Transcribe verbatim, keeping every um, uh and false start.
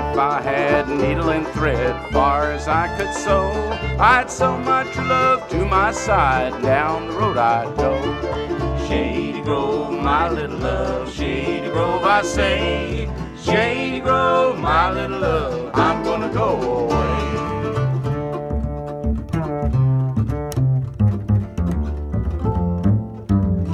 If I had needle and thread far as I could sew, I'd sew my true love to my side, down the road I'd go. Shady Grove, my little love, Shady Grove I say, Shady Grove, my little love,